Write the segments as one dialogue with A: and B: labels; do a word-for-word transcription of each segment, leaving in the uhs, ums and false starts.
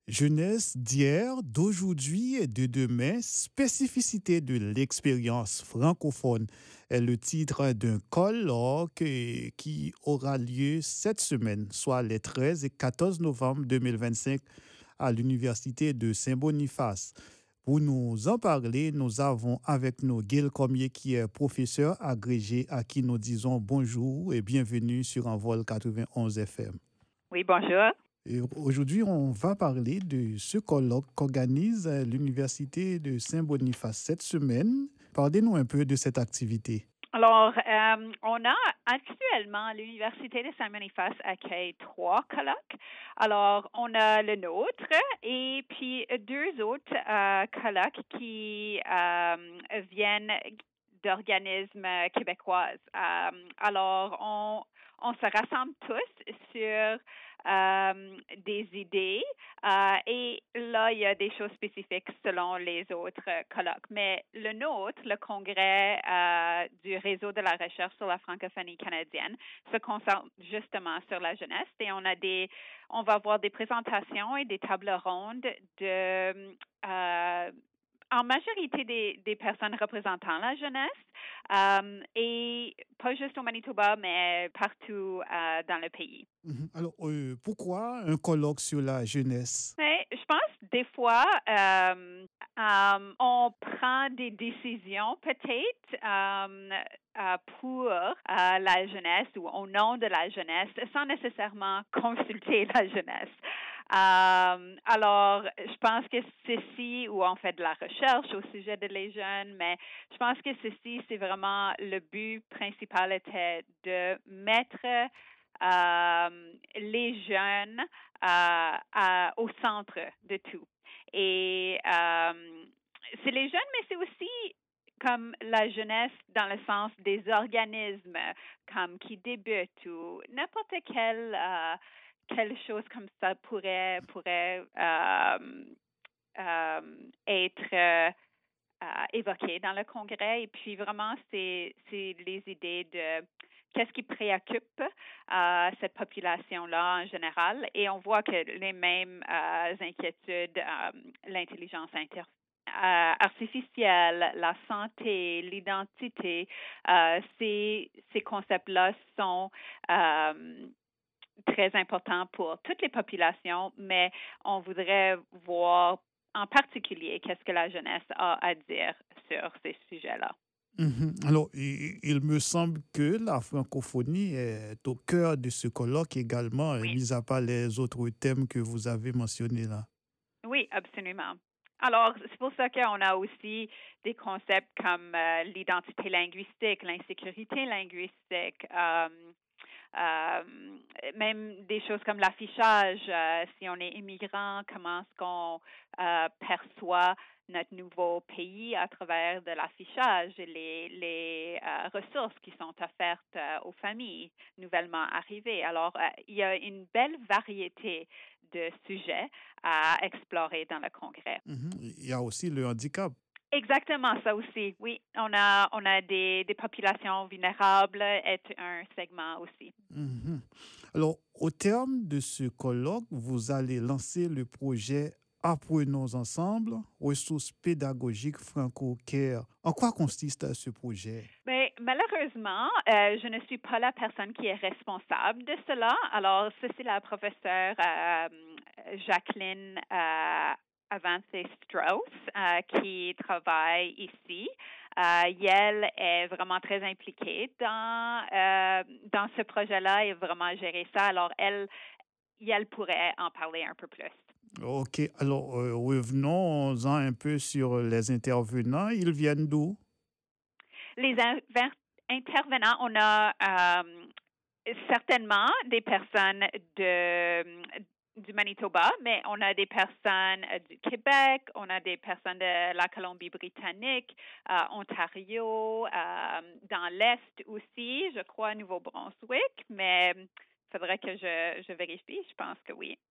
A: Jeunesse d'hier, d'aujourd'hui et de demain, spécificité de l'expérience francophone est le titre d'un colloque euh, qui aura lieu cette semaine, soit les treize et quatorze novembre deux mille vingt-cinq à l'Université de Saint-Boniface. Pour nous en parler, nous avons avec nous Gail Cormier qui est professeur agrégé à qui nous disons bonjour et bienvenue sur Envol quatre-vingt-onze F M.
B: Oui, bonjour.
A: Et aujourd'hui, on va parler de ce colloque qu'organise euh, l'Université de Saint-Boniface cette semaine. Parlez-nous un peu de cette activité.
B: Alors, euh, on a actuellement l'Université de Saint-Boniface accueille trois colloques. Alors, on a le nôtre et puis deux autres euh, colloques qui euh, viennent d'organismes québécoises. Euh, alors, on, on se rassemble tous sur euh, des idées euh, et là, il y a des choses spécifiques selon les autres colloques. Mais le nôtre, le congrès euh, du réseau de la recherche sur la francophonie canadienne, se concentre justement sur la jeunesse et on a des, on va avoir des présentations et des tables rondes de euh, en majorité des, des personnes représentant la jeunesse euh, et pas juste au Manitoba, mais partout euh, dans le pays.
A: Mhm. Alors, euh, pourquoi un colloque sur la jeunesse?
B: Mais je pense des fois, euh, euh, on prend des décisions peut-être euh, euh, pour euh, la jeunesse ou au nom de la jeunesse sans nécessairement consulter la jeunesse. Euh, alors, je pense que ceci, où on fait de la recherche au sujet de les jeunes, mais je pense que ceci, c'est vraiment le but principal était de mettre euh, les jeunes euh, à- au centre de tout. Et euh, c'est les jeunes, mais c'est aussi comme la jeunesse dans le sens des organismes comme qui débutent ou n'importe quel euh, quelque chose comme ça pourrait pourrait euh, euh, être euh, euh, évoqué dans le congrès. Et puis vraiment, c'est c'est les idées de qu'est-ce qui préoccupe euh, cette population-là en général. Et on voit que les mêmes euh, inquiétudes, euh, l'intelligence inter- euh, artificielle, la santé, l'identité, euh, ces, ces concepts-là sont euh, très importants pour toutes les populations, mais on voudrait voir en particulier qu'est-ce que la jeunesse a à dire sur ces sujets-là.
A: Mhm. Alors, il, il me semble que la francophonie est au cœur de ce colloque également, euh,
B: Oui.
A: mis à part les autres thèmes que vous avez mentionnés là.
B: Oui, absolument. Alors, c'est pour ça qu'on a aussi des concepts comme euh, l'identité linguistique, l'insécurité linguistique, euh, euh, même des choses comme l'affichage. Euh, si on est immigrant, comment est-ce qu'on euh, perçoit notre nouveau pays à travers de l'affichage et les, les euh, ressources qui sont offertes euh, aux familles nouvellement arrivées. Alors, euh, il y a une belle variété de sujets à explorer dans le congrès.
A: Mhm. Il y a aussi le handicap.
B: Exactement, ça aussi. Oui, on a on a des, des populations vulnérables est un segment aussi.
A: Mhm. Alors, au terme de ce colloque, vous allez lancer le projet Apprenons ensemble, ressources pédagogiques franco-care. En quoi consiste ce projet?
B: Mais malheureusement, euh, je ne suis pas la personne qui est responsable de cela. Alors, ça, c'est la professeure euh, Jacqueline euh, Avance Strauss euh, qui travaille ici. Euh, elle est vraiment très impliquée dans, euh, dans ce projet-là et vraiment gérer ça. Alors, elle, elle pourrait en parler un peu plus.
A: Ok, alors euh, revenons-en un peu sur les intervenants. Ils viennent d'où?
B: Les inver- intervenants, on a euh, certainement des personnes de, du Manitoba, mais on a des personnes euh, du Québec, on a des personnes de la Colombie-Britannique, euh, Ontario, euh, dans l'Est aussi, je crois Nouveau-Brunswick, mais il faudrait que je, je vérifie, je pense que oui.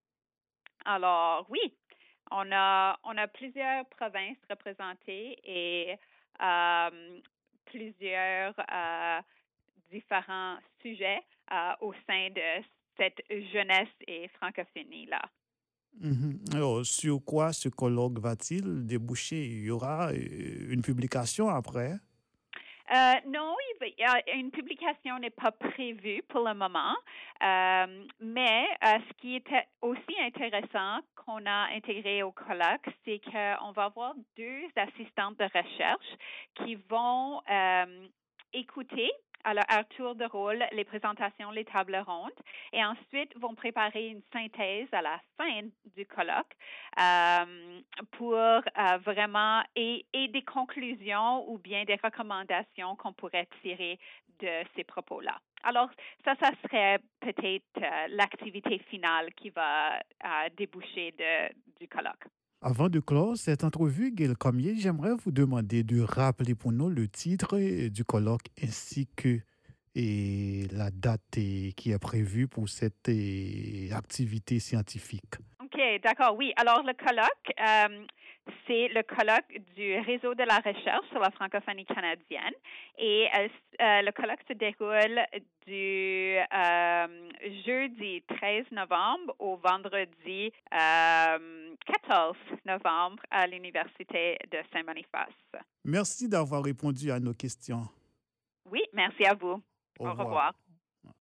B: Alors, oui, on a, on a plusieurs provinces représentées et euh, plusieurs euh, différents sujets euh, au sein de cette jeunesse et francophonie-là.
A: Mhm. Alors, sur quoi ce colloque va-t-il déboucher? Il y aura euh, une publication après?
B: Euh, non, il va- il y a- une publication n'est pas prévue pour le moment, euh, mais euh, ce qui était aussi intéressant qu'on a intégré au colloque, c'est qu'on va avoir deux assistantes de recherche qui vont euh, écouter à leur à tour de rôle les présentations, les tables rondes, et ensuite vont préparer une synthèse à la fin du colloque euh, pour euh, vraiment et, et des conclusions ou bien des recommandations qu'on pourrait tirer de ces propos-là. Alors, ça, ça serait peut-être euh, l'activité finale qui va euh, déboucher de, du colloque.
A: Avant de clore cette entrevue, Gail Cormier, j'aimerais vous demander de rappeler pour nous le titre euh, du colloque ainsi que et la date euh, qui est prévue pour cette euh, activité scientifique.
B: OK, d'accord, oui. Alors, le colloque, euh, c'est le colloque du réseau de la recherche sur la francophonie canadienne. Et euh, euh, le colloque se déroule du euh, jeudi treize novembre au vendredi euh, quatorze novembre à l'Université de Saint-Boniface.
A: Merci d'avoir répondu à nos questions.
B: Oui, merci à vous.
A: Au
B: Au
A: revoir.
B: revoir.